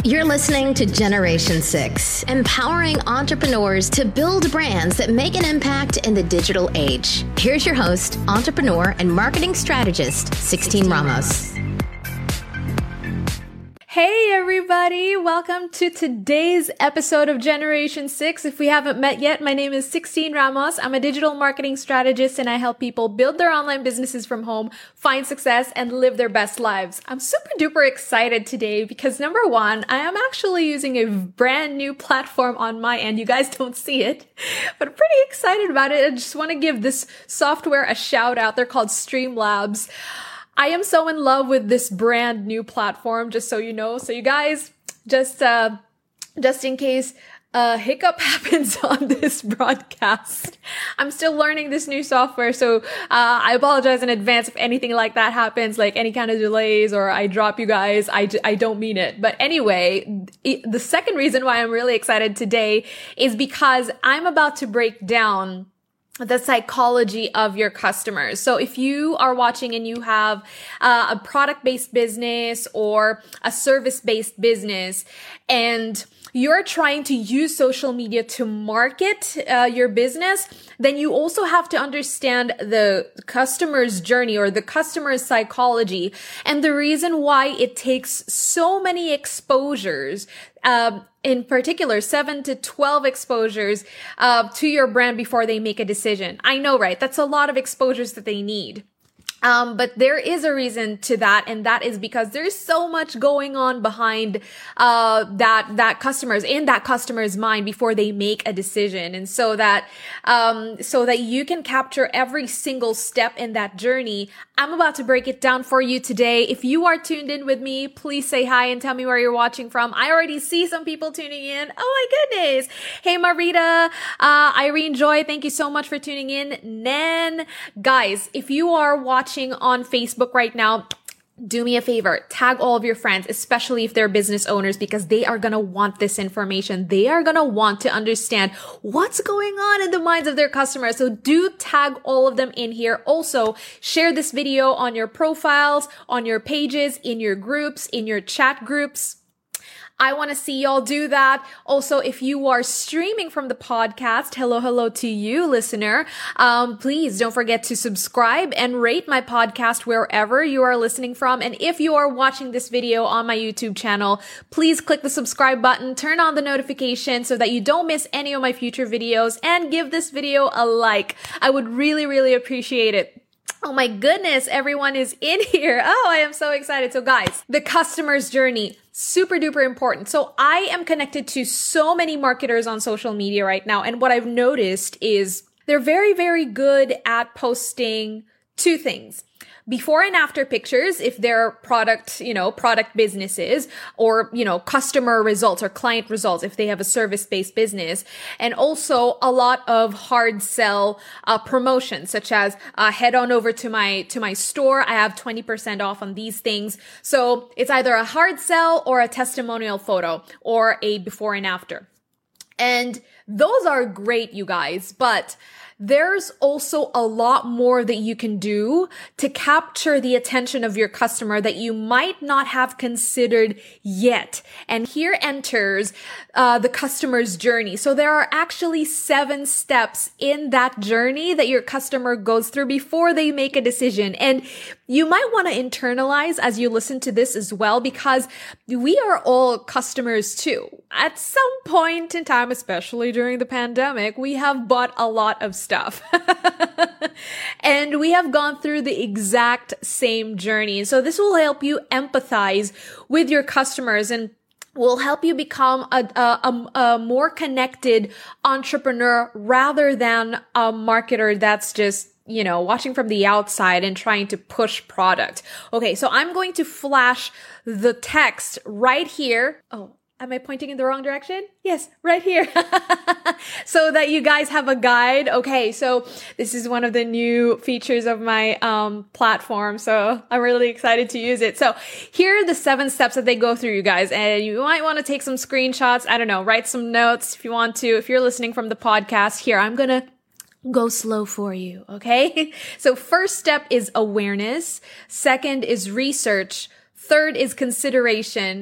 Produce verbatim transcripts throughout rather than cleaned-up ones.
You're listening to Generation six, empowering entrepreneurs to build brands that make an impact in the digital age. Here's your host, entrepreneur and marketing strategist, Sixteen Ramos. Hey everybody, welcome to today's episode of Generation six. If we haven't met yet, my name is Sixteen Ramos. I'm a digital marketing strategist and I help people build their online businesses from home, find success, and live their best lives. I'm super duper excited today because number one, I am actually using a brand new platform on my end. You guys don't see it, but I'm pretty excited about it. I just want to give this software a shout out. They're called Streamlabs. I am so in love with this brand new platform, just so you know. So you guys, just uh, just in case a hiccup happens on this broadcast, I'm still learning this new software. So uh, I apologize in advance if anything like that happens, like any kind of delays or I drop you guys. I, I don't mean it. But anyway, it, the second reason why I'm really excited today is because I'm about to break down the psychology of your customers. So if you are watching and you have uh, a product-based business or a service-based business and you're trying to use social media to market uh, your business, then you also have to understand the customer's journey or the customer's psychology and the reason why it takes so many exposures, um, in particular, seven to twelve exposures uh, to your brand before they make a decision. I know, right? That's a lot of exposures that they need. Um, but there is a reason to that, and that is because there's so much going on behind, uh, that, that customers, in that customer's mind before they make a decision. And so that, um, so that you can capture every single step in that journey, I'm about to break it down for you today. If you are tuned in with me, please say hi and tell me where you're watching from. I already see some people tuning in. Oh my goodness. Hey, Marita, uh, Irene Joy, thank you so much for tuning in. Nen, guys, if you are watching on Facebook right now, do me a favor, tag all of your friends, especially if they're business owners, because they are going to want this information. They are going to want to understand what's going on in the minds of their customers. So do tag all of them in here. Also, share this video on your profiles, on your pages, in your groups, in your chat groups. I want to see y'all do that. Also, if you are streaming from the podcast, hello, hello to you, listener. Um, please don't forget to subscribe and rate my podcast wherever you are listening from. And if you are watching this video on my YouTube channel, please click the subscribe button, turn on the notification so that you don't miss any of my future videos, and give this video a like. I would really, really appreciate it. Oh my goodness, everyone is in here. Oh, I am so excited. So guys, the customer's journey, super duper important. So I am connected to so many marketers on social media right now. And what I've noticed is they're very, very good at posting two things. Before and after pictures, if they're product, you know, product businesses, or, you know, customer results or client results, if they have a service-based business. And also a lot of hard sell, uh, promotions, such as, uh, head on over to my, to my store. I have twenty percent off on these things. So it's either a hard sell or a testimonial photo or a before and after. And those are great, you guys, but there's also a lot more that you can do to capture the attention of your customer that you might not have considered yet. And here enters uh, the customer's journey. So there are actually seven steps in that journey that your customer goes through before they make a decision. And you might want to internalize as you listen to this as well, because we are all customers too. At some point in time, especially during the pandemic, we have bought a lot of stuff. And we have gone through the exact same journey. So this will help you empathize with your customers and will help you become a, a, a, a more connected entrepreneur rather than a marketer that's just, you know, watching from the outside and trying to push product. Okay, so I'm going to flash the text right here. Oh, am I pointing in the wrong direction? Yes, right here. So that you guys have a guide. Okay, so this is one of the new features of my um platform. So I'm really excited to use it. So here are the seven steps that they go through, you guys. And you might want to take some screenshots. I don't know, write some notes if you want to. If you're listening from the podcast, here, I'm going to go slow for you, okay? So first step is awareness. Second is research. Third is consideration.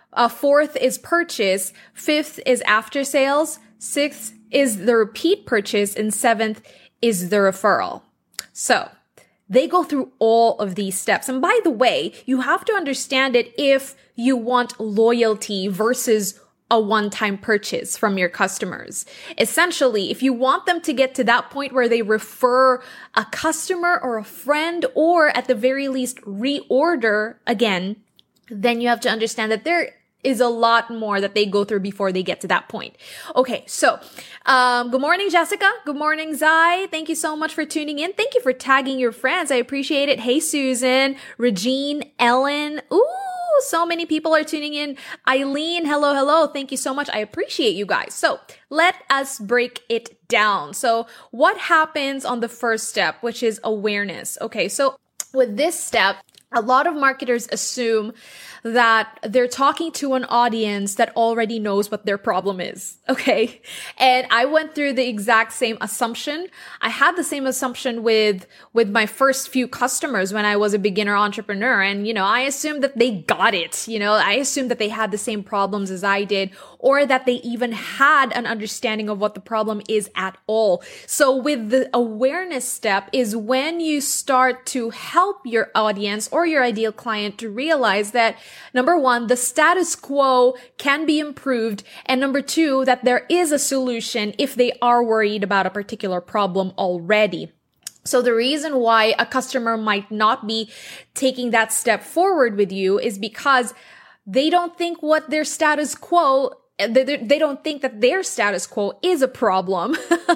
Uh, fourth is purchase. Fifth is after sales. Sixth is the repeat purchase. And seventh is the referral. So they go through all of these steps. And by the way, you have to understand it if you want loyalty versus a one-time purchase from your customers. Essentially, if you want them to get to that point where they refer a customer or a friend, or at the very least reorder again, then you have to understand that there is a lot more that they go through before they get to that point. Okay, so um, good morning, Jessica. Good morning, Zai. Thank you so much for tuning in. Thank you for tagging your friends. I appreciate it. Hey, Susan, Regine, Ellen. Ooh, so many people are tuning in. Eileen, hello, hello. Thank you so much. I appreciate you guys. So let us break it down. So what happens on the first step, which is awareness? Okay, so with this step, a lot of marketers assume that they're talking to an audience that already knows what their problem is. Okay. And I went through the exact same assumption. I had the same assumption with, with my first few customers when I was a beginner entrepreneur. And, you know, I assumed that they got it. You know, I assumed that they had the same problems as I did, or that they even had an understanding of what the problem is at all. So with the awareness step is when you start to help your audience or your ideal client to realize that, number one, the status quo can be improved. And number two, that there is a solution if they are worried about a particular problem already. So the reason why a customer might not be taking that step forward with you is because they don't think what their status quo They, they don't think that their status quo is a problem.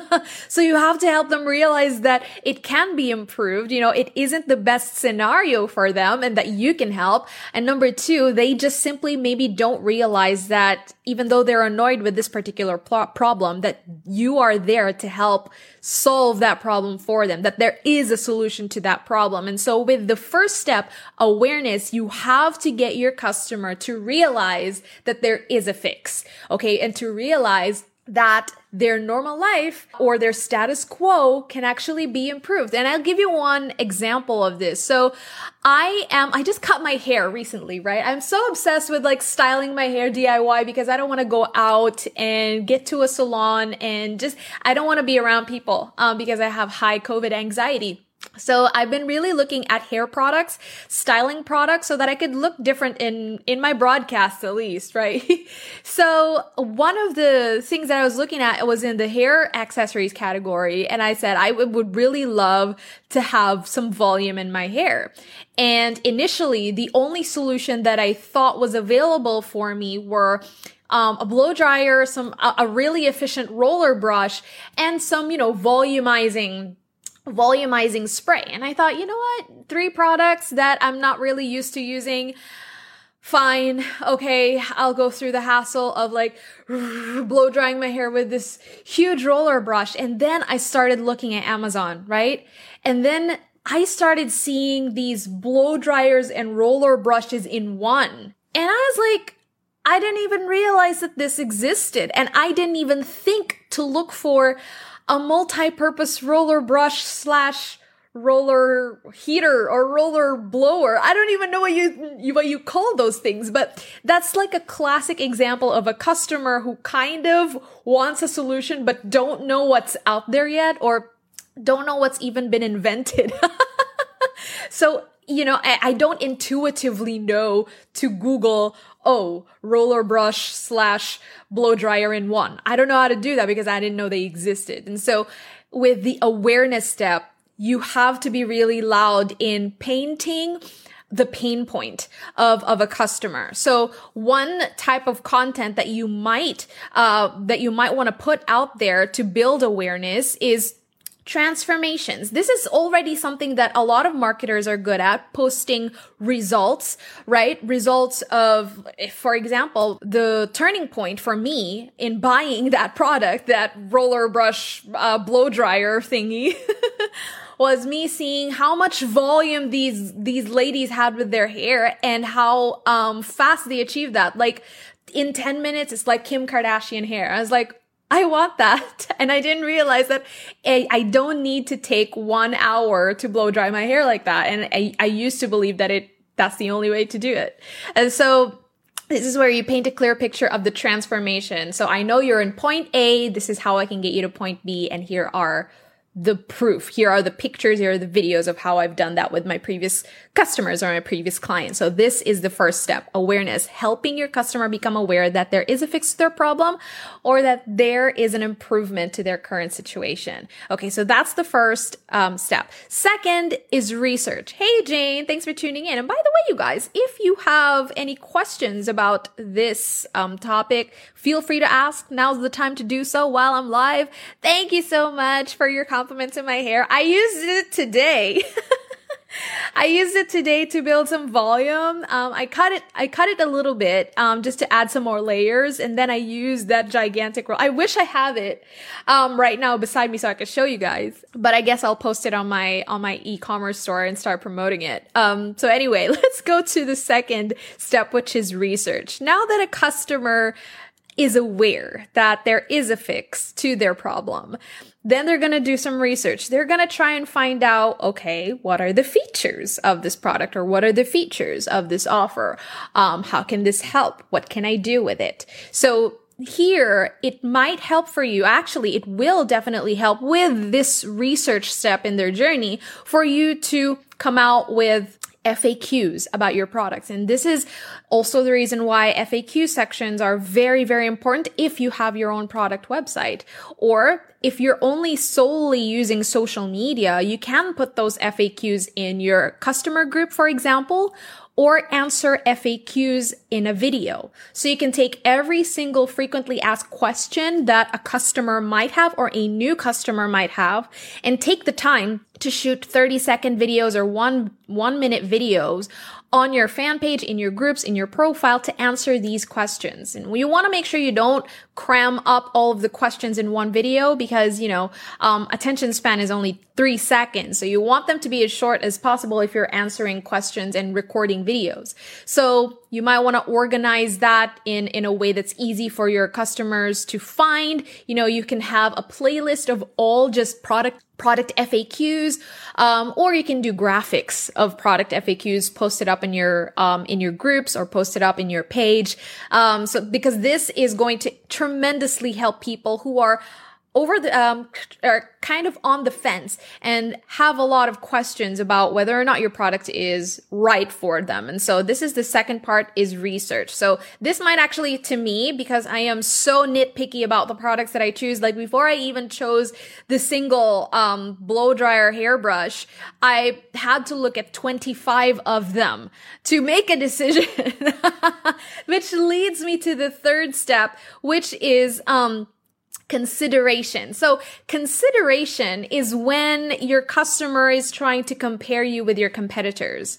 So you have to help them realize that it can be improved. You know, it isn't the best scenario for them and that you can help. And number two, they just simply maybe don't realize that even though they're annoyed with this particular pl- problem, that you are there to help solve that problem for them, that there is a solution to that problem. And so with the first step, awareness, you have to get your customer to realize that there is a fix. Okay. And to realize that their normal life or their status quo can actually be improved. And I'll give you one example of this. So I am, I just cut my hair recently, right? I'm so obsessed with like styling my hair D I Y because I don't want to go out and get to a salon and just, I don't want to be around people, um, because I have high COVID anxiety. So I've been really looking at hair products, styling products, so that I could look different in, in my broadcasts at least, right? So one of the things that I was looking at was in the hair accessories category. And I said, I would really love to have some volume in my hair. And initially, the only solution that I thought was available for me were Um, a blow dryer, some, a, a really efficient roller brush, and some, you know, volumizing volumizing spray. And I thought, you know what? Three products that I'm not really used to using. Fine. Okay. I'll go through the hassle of like blow drying my hair with this huge roller brush. And then I started looking at Amazon, right? And then I started seeing these blow dryers and roller brushes in one. And I was like, I didn't even realize that this existed. And I didn't even think to look for a multi-purpose roller brush slash roller heater or roller blower. I don't even know what you, what you call those things, but that's like a classic example of a customer who kind of wants a solution, but don't know what's out there yet, or don't know what's even been invented. So, you know, I, I don't intuitively know to Google, oh, roller brush slash blow dryer in one. I don't know how to do that because I didn't know they existed. And so with the awareness step, you have to be really loud in painting the pain point of, of a customer. So one type of content that you might, uh, that you might want to put out there to build awareness is transformations. This is already something that a lot of marketers are good at, posting results, right? Results of, for example, the turning point for me in buying that product, that roller brush uh, blow dryer thingy, was me seeing how much volume these these ladies had with their hair and how um fast they achieved that. Like in ten minutes, it's like Kim Kardashian hair. I was like, I want that. And I didn't realize that I, I don't need to take one hour to blow dry my hair like that. And I, I used to believe that it, that's the only way to do it. And so This is where you paint a clear picture of the transformation. So I know you're in point A. This is how I can get you to point B. And here are the proof. Here are the pictures. Here are the videos of how I've done that with my previous customers or my previous clients. So this is the first step, awareness, helping your customer become aware that there is a fix to their problem or that there is an improvement to their current situation. Okay, so that's the first um, step. Second is research. Hey, Jane, thanks for tuning in. And by the way, you guys, if you have any questions about this um, topic, feel free to ask. Now's the time to do so while I'm live. Thank you so much for your compliments in my hair. I used it today. I used it today to build some volume. Um, I cut it, I cut it a little bit, um, just to add some more layers. And then I used that gigantic roll. I wish I have it, um, right now beside me so I could show you guys, but I guess I'll post it on my, on my e-commerce store and start promoting it. Um, so anyway, let's go to the second step, which is research. Now that a customer is aware that there is a fix to their problem, then they're going to do some research. They're going to try and find out, okay, what are the features of this product, or what are the features of this offer? Um, how can this help? What can I do with it? So here, it might help for you. Actually, it will definitely help with this research step in their journey for you to come out with F A Qs about your products. And this is also the reason why F A Q sections are very, very important if you have your own product website. Or if you're only solely using social media, you can put those F A Qs in your customer group, for example, or answer F A Qs in a video. So you can take every single frequently asked question that a customer might have or a new customer might have and take the time to shoot thirty second videos or one, one minute videos on your fan page, in your groups, in your profile to answer these questions. And you want to make sure you don't cram up all of the questions in one video because, you know, um, attention span is only three seconds. So you want them to be as short as possible if you're answering questions and recording videos. So you might want to organize that in, in a way that's easy for your customers to find. You know, you can have a playlist of all just product product F A Qs, um, or you can do graphics of product F A Qs posted up in your, um, in your groups or posted up in your page. Um, so because this is going to tremendously help people who are over the, um, are kind of on the fence and have a lot of questions about whether or not your product is right for them. And so this is the second part, is research. So this might actually, to me, because I am so nitpicky about the products that I choose, like before I even chose the single, um, blow dryer hairbrush, I had to look at twenty-five of them to make a decision, which leads me to the third step, which is, um, consideration. So consideration is when your customer is trying to compare you with your competitors.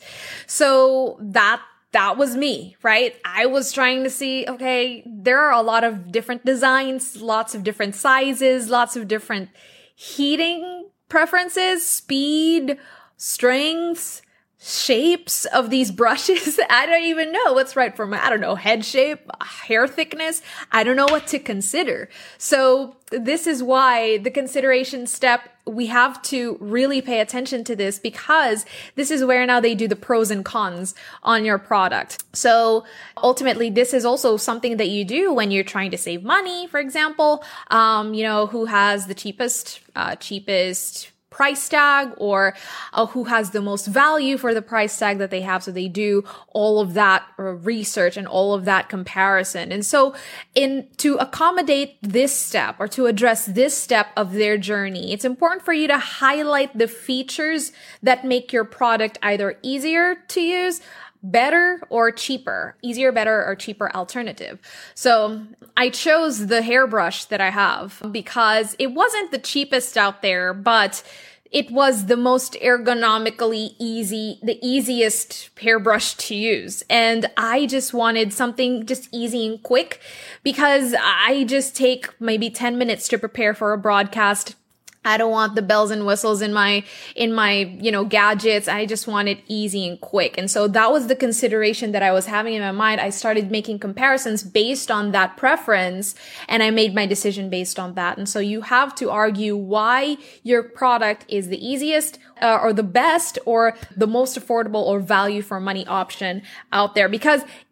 So that That was me, right? I was trying to see, okay, there are a lot of different designs, lots of different sizes, lots of different heating preferences, speed, strengths, shapes of these brushes. I don't even know what's right for my, I don't know, head shape, hair thickness. I don't know what to consider. So this is why the consideration step, we have to really pay attention to this, because this is where now they do the pros and cons on your product. So ultimately, this is also something that you do when you're trying to save money, for example, um, you know, who has the cheapest, uh, cheapest price tag, or uh, who has the most value for the price tag that they have. So they do all of that research and all of that comparison. And so in to accommodate this step, or to address this step of their journey, it's important for you to highlight the features that make your product either easier to use, better, or cheaper, easier, better, or cheaper alternative. So I chose the hairbrush that I have because it wasn't the cheapest out there, but it was the most ergonomically easy, the easiest hairbrush to use. And I just wanted something just easy and quick, because I just take maybe ten minutes to prepare for a broadcast. I don't want the bells and whistles in my, in my, you know, gadgets. I just want it easy and quick. And so that was the consideration that I was having in my mind. I started making comparisons based on that preference, and I made my decision based on that. And so you have to argue why your product is the easiest, uh, or the best, or the most affordable or value for money option out there. Because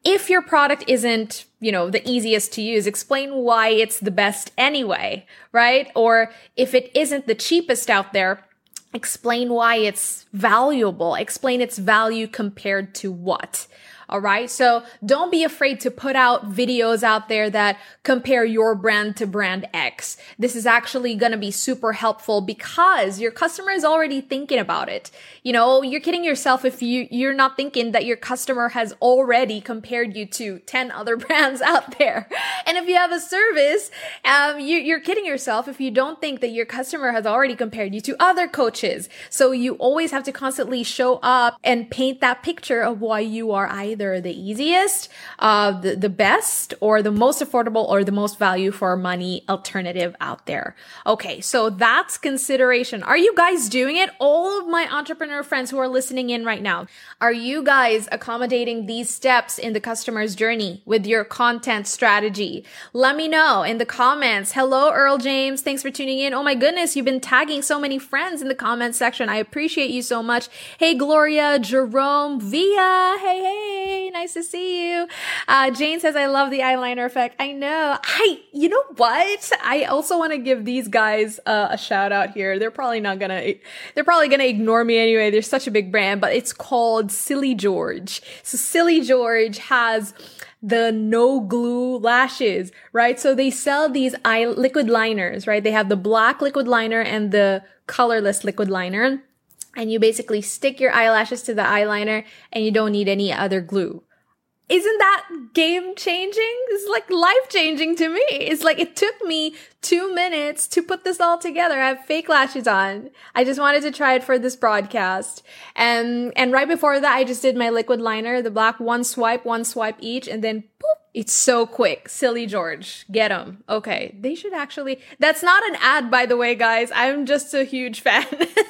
If your product isn't, you know, the easiest to use, explain why it's the best anyway, right? Or if it isn't the cheapest out there, explain why it's valuable. Explain its value compared to what. All right. So don't be afraid to put out videos out there that compare your brand to brand X. This is actually going to be super helpful because your customer is already thinking about it. You know, you're kidding yourself if you, you're not thinking that your customer has already compared you to ten other brands out there. And if you have a service, um, you, you're kidding yourself if you don't think that your customer has already compared you to other coaches. So you always have to constantly show up and paint that picture of why you are either the easiest, uh, the, the best, or the most affordable, or the most value for money alternative out there. Okay, so that's consideration. Are you guys doing it? All of my entrepreneur friends who are listening in right now, are you guys accommodating these steps in the customer's journey with your content strategy? Let me know in the comments. Hello, Earl James. Thanks for tuning in. Oh my goodness, you've been tagging so many friends in the comments section. I appreciate you so much. Hey, Gloria, Jerome, Via. Hey, hey. Nice to see you. Uh, Jane says, I love the eyeliner effect. I know. I, you know what? I also want to give these guys uh, a shout out here. They're probably not gonna, they're probably gonna ignore me anyway. They're such a big brand, but it's called Silly George. So Silly George has the no glue lashes, right? So they sell these eye liquid liners, right? They have the black liquid liner and the colorless liquid liner. And you basically stick your eyelashes to the eyeliner and you don't need any other glue. Isn't that game changing? It's like life changing to me. It's like it took me two minutes to put this all together. I have fake lashes on. I just wanted to try it for this broadcast. And, and right before that, I just did my liquid liner, the black, one swipe, one swipe each, and then boop. It's so quick. Silly George. Get them. Okay. They should actually, that's not an ad, by the way, guys. I'm just a huge fan.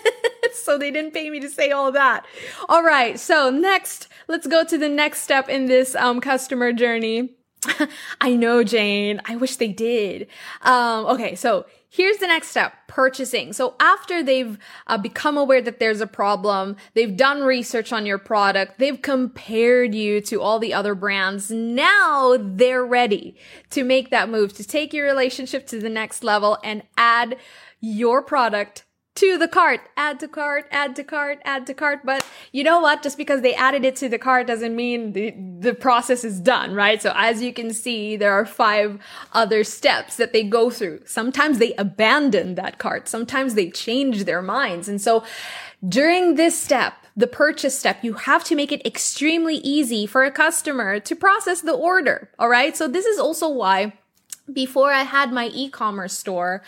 So they didn't pay me to say all that. All right. So next, let's go to the next step in this um, customer journey. I know, Jane. I wish they did. Um, okay. So here's the next step, purchasing. So after they've uh, become aware that there's a problem, they've done research on your product, they've compared you to all the other brands. Now they're ready to make that move, to take your relationship to the next level and add your product to the cart. Add to cart, add to cart, add to cart. But you know what? Just because they added it to the cart doesn't mean the, the process is done, right? So as you can see, there are five other steps that they go through. Sometimes they abandon that cart. Sometimes they change their minds. And so during this step, the purchase step, you have to make it extremely easy for a customer to process the order. All right. So this is also why before I had my e-commerce store,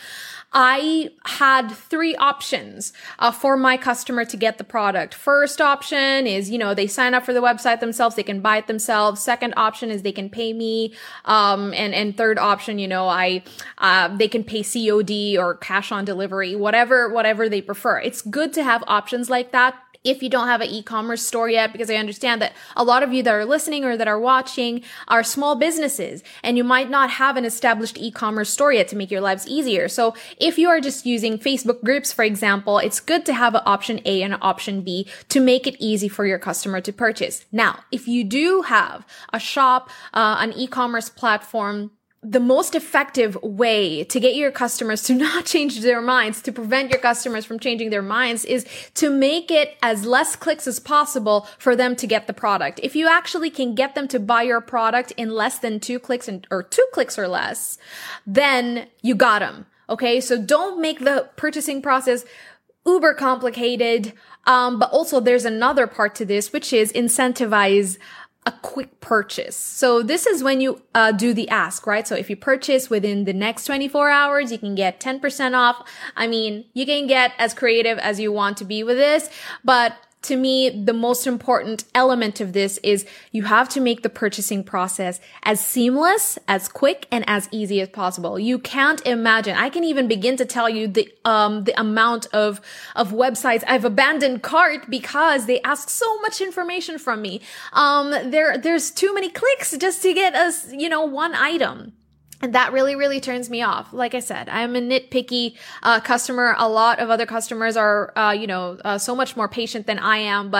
I had three options uh, for my customer to get the product. First option is, you know, they sign up for the website themselves. They can buy it themselves. Second option is they can pay me. Um, and, and third option, you know, I, uh, they can pay C O D or cash on delivery, whatever, whatever they prefer. It's good to have options like that if you don't have an e-commerce store yet, because I understand that a lot of you that are listening or that are watching are small businesses and you might not have an established e-commerce store yet to make your lives easier. So if you are just using Facebook groups, for example, it's good to have an option A and an option B to make it easy for your customer to purchase. Now, if you do have a shop, uh, an e-commerce platform, the most effective way to get your customers to not change their minds, to prevent your customers from changing their minds, is to make it as less clicks as possible for them to get the product. If you actually can get them to buy your product in less than two clicks and, or two clicks or less, then you got them. Okay. So don't make the purchasing process uber complicated. Um, but also there's another part to this, which is incentivize a quick purchase. So this is when you uh, do the ask, right? So if you purchase within the next twenty-four hours, you can get ten percent off. I mean, you can get as creative as you want to be with this, but to me, the most important element of this is you have to make the purchasing process as seamless, as quick, and as easy as possible. You can't imagine. I can even begin to tell you the um the amount of of websites I've abandoned cart because they ask so much information from me. Um, there there's too many clicks just to get us, you know, one item. And that really, really turns me off. Like I said, I'm a nitpicky uh, customer. A lot of other customers are, uh, you know, uh, so much more patient than I am. But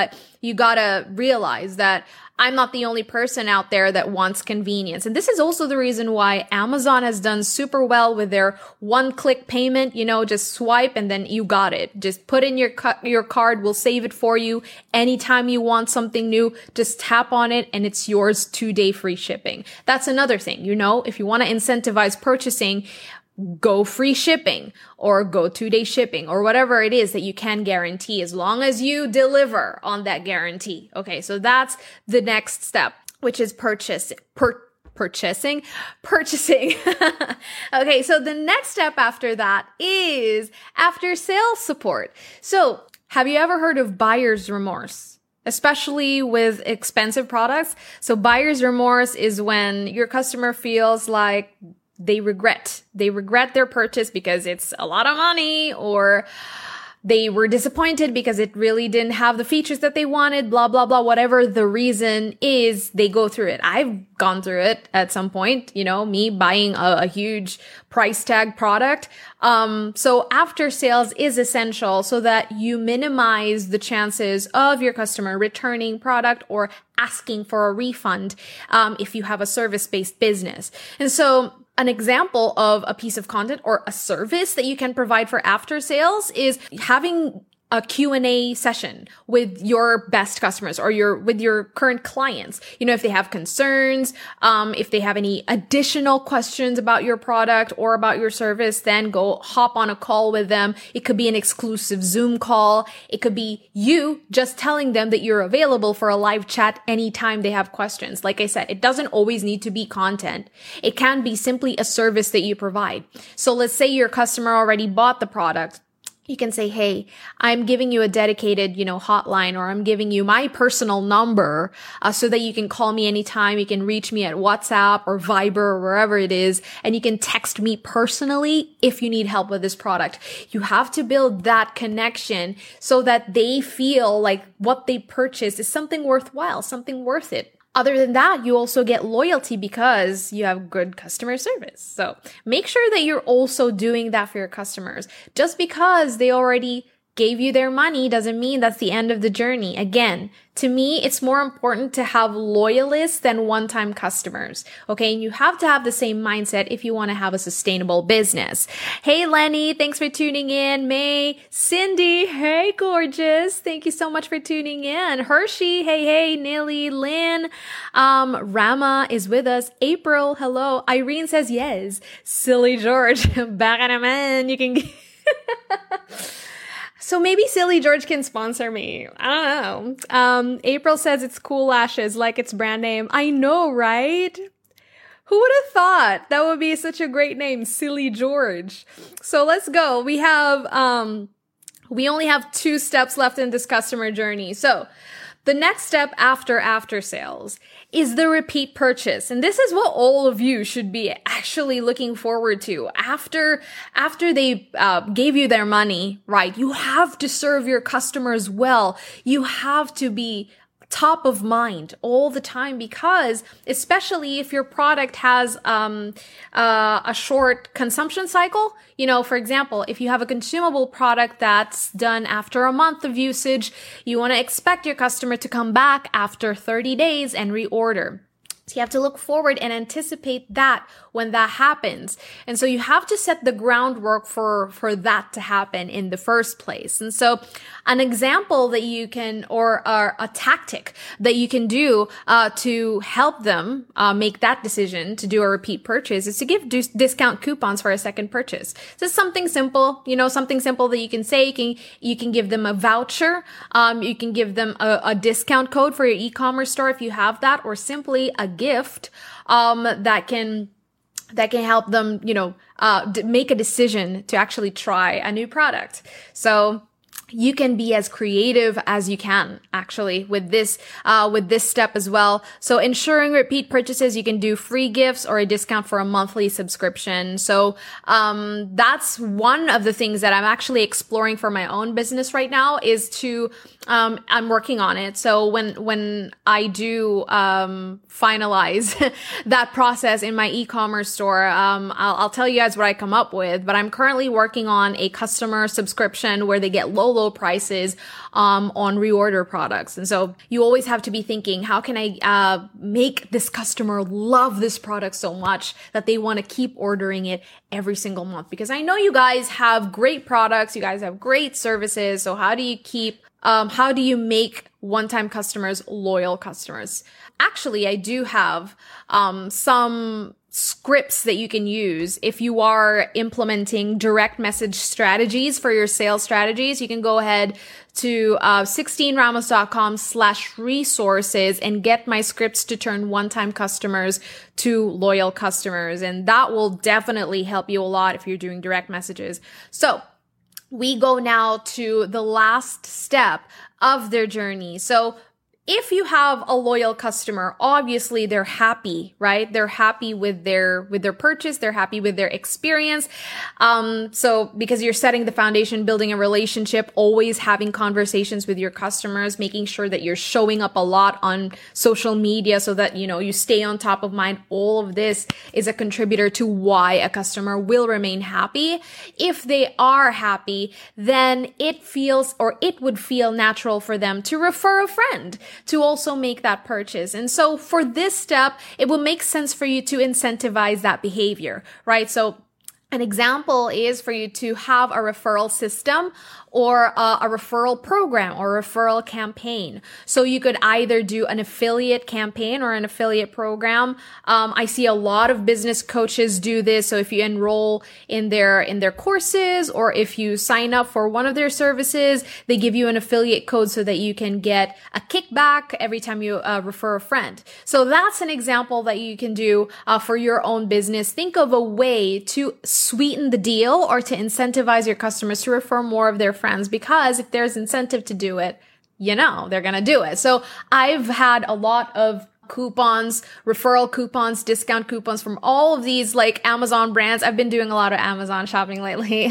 you gotta realize that I'm not the only person out there that wants convenience. And this is also the reason why Amazon has done super well with their one-click payment. You know, just swipe and then you got it. Just put in your cu- your card. We'll save it for you. Anytime you want something new, just tap on it and it's yours, two-day free shipping. That's another thing. You know, if you want to incentivize purchasing, go free shipping or go two-day shipping or whatever it is that you can guarantee as long as you deliver on that guarantee. Okay, so that's the next step, which is purchase, per, purchasing, purchasing. Okay, so the next step after that is after sales support. So have you ever heard of buyer's remorse? Especially with expensive products. So buyer's remorse is when your customer feels like they regret. They regret their purchase because it's a lot of money, or they were disappointed because it really didn't have the features that they wanted, blah, blah, blah. Whatever the reason is, they go through it. I've gone through it at some point, you know, me buying a, a huge price tag product. Um, so after sales is essential so that you minimize the chances of your customer returning product or asking for a refund, um, if you have a service-based business. And so an example of a piece of content or a service that you can provide for after sales is having a Q and A session with your best customers or your with your current clients. You know, if they have concerns, um, if they have any additional questions about your product or about your service, then go hop on a call with them. It could be an exclusive Zoom call. It could be you just telling them that you're available for a live chat anytime they have questions. Like I said, it doesn't always need to be content. It can be simply a service that you provide. So let's say your customer already bought the product. You can say, hey, I'm giving you a dedicated, you know, hotline, or I'm giving you my personal number, uh, so that you can call me anytime. You can reach me at WhatsApp or Viber or wherever it is. And you can text me personally if you need help with this product. You have to build that connection so that they feel like what they purchased is something worthwhile, something worth it. Other than that, you also get loyalty because you have good customer service. So make sure that you're also doing that for your customers. Just because they already gave you their money doesn't mean that's the end of the journey. Again, to me, it's more important to have loyalists than one-time customers. Okay. And you have to have the same mindset if you want to have a sustainable business. Hey, Lenny, thanks for tuning in. May, Cindy, hey, gorgeous. Thank you so much for tuning in. Hershey, hey, hey, Nilly, Lynn, um, Rama is with us. April, hello. Irene says yes. Silly George, back in a man. You can So maybe Silly George can sponsor me. I don't know. Um, April says it's Cool Lashes, like its brand name. I know, right? Who would have thought that would be such a great name, Silly George? So let's go. We have, um, we only have two steps left in this customer journey. So the next step after after sales is the repeat purchase. And this is what all of you should be actually looking forward to. After, after they uh, gave you their money, right? You have to serve your customers well. You have to be top of mind all the time, because especially if your product has um uh, a short consumption cycle, you know, for example, if you have a consumable product that's done after a month of usage, you want to expect your customer to come back after thirty days and reorder. So you have to look forward and anticipate that when that happens. And so you have to set the groundwork for, for that to happen in the first place. And so an example that you can, or, or a tactic that you can do, uh, to help them, uh, make that decision to do a repeat purchase is to give dis- discount coupons for a second purchase. So it's something simple, you know, something simple that you can say. You can, you can give them a voucher. Um, you can give them a, a discount code for your e-commerce store if you have that, or simply a gift, um, that can, that can help them, you know, uh, d- make a decision to actually try a new product. So you can be as creative as you can, actually, with this, uh, with this step as well. So ensuring repeat purchases, you can do free gifts or a discount for a monthly subscription. So, um, that's one of the things that I'm actually exploring for my own business right now, is to, um, I'm working on it. So when, when I do, um, finalize that process in my e-commerce store, um, I'll, I'll tell you guys what I come up with, but I'm currently working on a customer subscription where they get low low prices um, on reorder products. And so you always have to be thinking, how can I uh, make this customer love this product so much that they want to keep ordering it every single month? Because I know you guys have great products, you guys have great services. So how do you keep, um, how do you make one-time customers loyal customers? Actually, I do have um, some scripts that you can use if you are implementing direct message strategies for your sales strategies. You can go ahead to uh, sixteen ramos dot com slash resources and get my scripts to turn one-time customers to loyal customers. And that will definitely help you a lot if you're doing direct messages. So we go now to the last step of their journey. So if you have a loyal customer, obviously they're happy, right? They're happy with their, with their purchase. They're happy with their experience. Um, so because you're setting the foundation, building a relationship, always having conversations with your customers, making sure that you're showing up a lot on social media so that, you know, you stay on top of mind. All of this is a contributor to why a customer will remain happy. If they are happy, then it feels, or it would feel natural for them to refer a friend to also make that purchase. And so for this step, it will make sense for you to incentivize that behavior, right? So an example is for you to have a referral system or a, a referral program or referral campaign. So you could either do an affiliate campaign or an affiliate program. Um, I see a lot of business coaches do this. So if you enroll in their, in their courses, or if you sign up for one of their services, they give you an affiliate code so that you can get a kickback every time you uh, refer a friend. So that's an example that you can do uh, for your own business. Think of a way to sweeten the deal or to incentivize your customers to refer more of their friends, because if there's incentive to do it, you know, they're going to do it. So I've had a lot of coupons, referral coupons, discount coupons from all of these like Amazon brands. I've been doing a lot of Amazon shopping lately.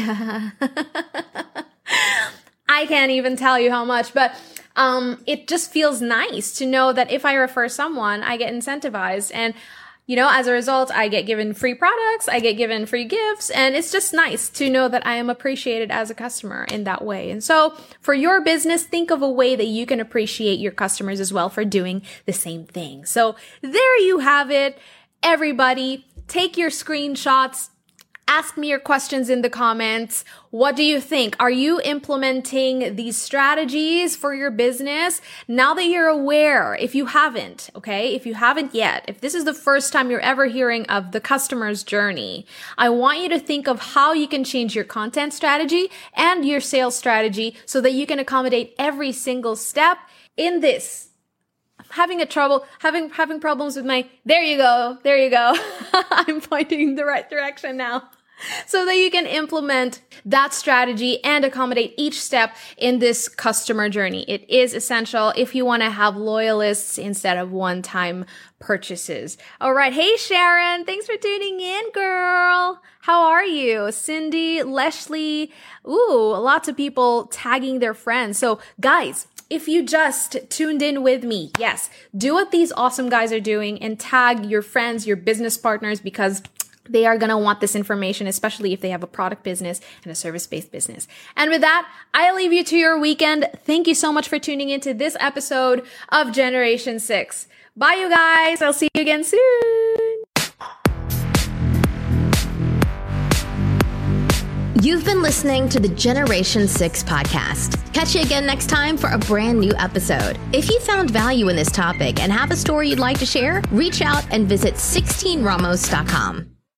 I can't even tell you how much, but um, it just feels nice to know that if I refer someone, I get incentivized. And you know, as a result, I get given free products, I get given free gifts, and it's just nice to know that I am appreciated as a customer in that way. And so for your business, think of a way that you can appreciate your customers as well for doing the same thing. So there you have it. Everybody, take your screenshots. Ask me your questions in the comments. What do you think? Are you implementing these strategies for your business? Now that you're aware, if you haven't, okay, if you haven't yet, if this is the first time you're ever hearing of the customer's journey, I want you to think of how you can change your content strategy and your sales strategy so that you can accommodate every single step in this. Having a trouble, having, having problems with my, there you go, there you go. I'm pointing in the right direction now. So that you can implement that strategy and accommodate each step in this customer journey. It is essential if you want to have loyalists instead of one-time purchases. All right. Hey, Sharon. Thanks for tuning in, girl. How are you? Cindy, Leslie. Ooh, lots of people tagging their friends. So guys, if you just tuned in with me, yes, do what these awesome guys are doing and tag your friends, your business partners, because they are going to want this information, especially if they have a product business and a service-based business. And with that, I leave you to your weekend. Thank you so much for tuning into this episode of Generation six. Bye, you guys. I'll see you again soon. You've been listening to the Generation six podcast. Catch you again next time for a brand new episode. If you found value in this topic and have a story you'd like to share, reach out and visit sixteen ramos dot com.